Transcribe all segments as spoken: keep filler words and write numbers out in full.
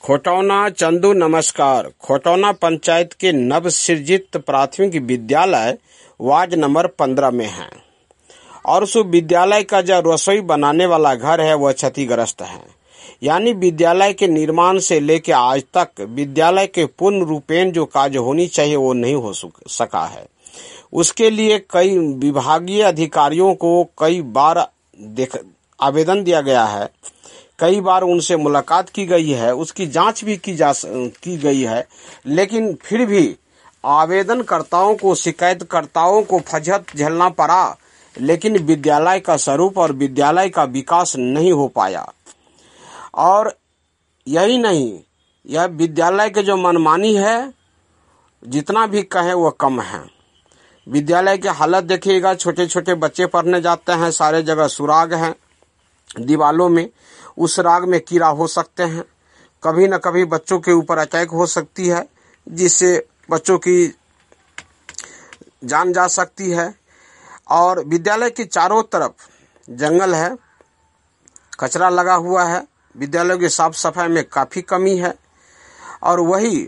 खोटौना चंदू नमस्कार। खोटौना पंचायत के नव सृजित प्राथमिक विद्यालय वार्ड नंबर पंद्रह में है और उस विद्यालय का जो रसोई बनाने वाला घर है वह क्षतिग्रस्त है। यानी विद्यालय के निर्माण से लेकर आज तक विद्यालय के पूर्ण रूपेण जो कार्य होनी चाहिए वो नहीं हो सका है। उसके लिए कई विभागीय अधिकारियों को कई बार देख आवेदन दिया गया है, कई बार उनसे मुलाकात की गई है, उसकी जांच भी की जा की गई है, लेकिन फिर भी आवेदनकर्ताओं को शिकायतकर्ताओं को फजहत झेलना पड़ा। लेकिन विद्यालय का स्वरूप और विद्यालय का विकास नहीं हो पाया। और यही नहीं, यह विद्यालय के जो मनमानी है जितना भी कहे वह कम है। विद्यालय की हालत देखिएगा, छोटे छोटे बच्चे पढ़ने जाते हैं, सारे जगह सुराग हैं दीवालों में, उस राग में कीड़ा हो सकते हैं, कभी न कभी बच्चों के ऊपर अटैक हो सकती है जिससे बच्चों की जान जा सकती है। और विद्यालय के चारों तरफ जंगल है, कचरा लगा हुआ है, विद्यालय की साफ सफाई में काफ़ी कमी है। और वही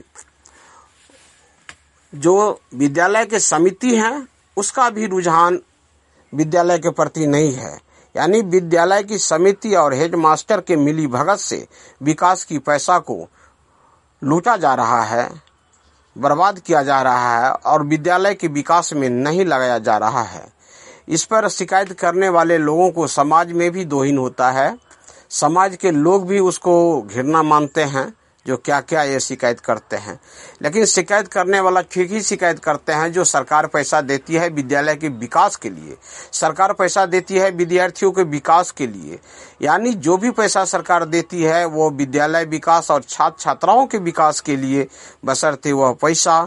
जो विद्यालय के समिति हैं उसका भी रुझान विद्यालय के प्रति नहीं है। यानी विद्यालय की समिति और हेडमास्टर के मिली भगत से विकास की पैसा को लूटा जा रहा है, बर्बाद किया जा रहा है और विद्यालय के विकास में नहीं लगाया जा रहा है। इस पर शिकायत करने वाले लोगों को समाज में भी दोहिन होता है। समाज के लोग भी उसको घृणा मानते हैं जो क्या क्या ये शिकायत करते हैं। लेकिन शिकायत करने वाला ठीक ही शिकायत करते हैं जो सरकार पैसा देती है विद्यालय के विकास के लिए, सरकार पैसा देती है विद्यार्थियों के विकास के लिए। यानी जो भी पैसा सरकार देती है वो विद्यालय विकास और छात्र छात्राओं के विकास के लिए, बशर्ते वह पैसा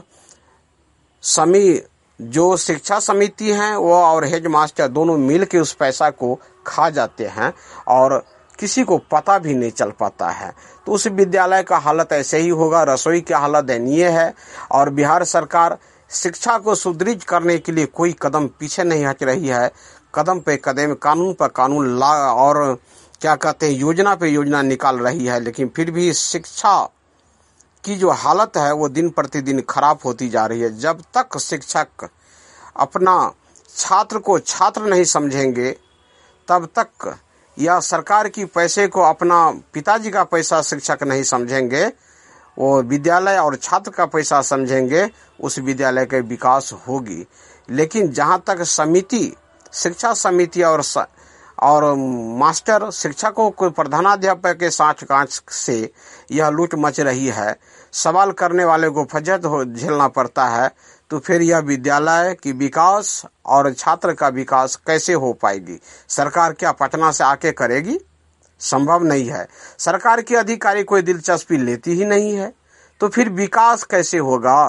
समी जो शिक्षा समिति है वो और हेड मास्टर दोनों मिल के उस पैसा को खा जाते हैं और किसी को पता भी नहीं चल पाता है। तो उस विद्यालय का हालत ऐसे ही होगा। रसोई की हालत दयनीय है और बिहार सरकार शिक्षा को सुदृढ़ करने के लिए कोई कदम पीछे नहीं हट रही है। कदम पे कदम, कानून पर कानून ला और क्या कहते हैं योजना पे योजना निकाल रही है, लेकिन फिर भी शिक्षा की जो हालत है वो दिन प्रतिदिन खराब होती जा रही है। जब तक शिक्षक अपना छात्र को छात्र नहीं समझेंगे तब तक, या सरकार की पैसे को अपना पिताजी का पैसा शिक्षक नहीं समझेंगे, वो विद्यालय और छात्र का पैसा समझेंगे, उस विद्यालय के विकास होगी। लेकिन जहाँ तक समिति, शिक्षा समिति और स, और मास्टर शिक्षकों को प्रधानाध्यापक के साथ कांच से यह लूट मच रही है, सवाल करने वाले को फजहत हो झेलना पड़ता है, तो फिर यह विद्यालय की विकास और छात्र का विकास कैसे हो पाएगी? सरकार क्या पटना से आके करेगी? संभव नहीं है। सरकार के अधिकारी कोई दिलचस्पी लेती ही नहीं है, तो फिर विकास कैसे होगा?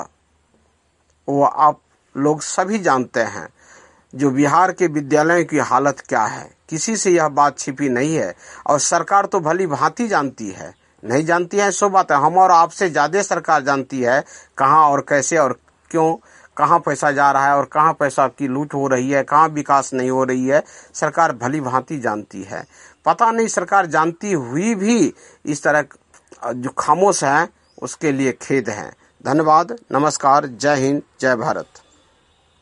वो आप लोग सभी जानते हैं जो बिहार के विद्यालयों की हालत क्या है। किसी से यह बात छिपी नहीं है और सरकार तो भली भांति जानती है। नहीं जानती है सो बात है, हम और आपसे ज्यादा सरकार जानती है कहाँ और कैसे और क्यों, कहाँ पैसा जा रहा है और कहाँ पैसा की लूट हो रही है, कहाँ विकास नहीं हो रही है। सरकार भली भांति जानती है। पता नहीं सरकार जानती हुई भी इस तरह जो खामोश है उसके लिए खेद है। धन्यवाद, नमस्कार, जय हिंद, जय भारत।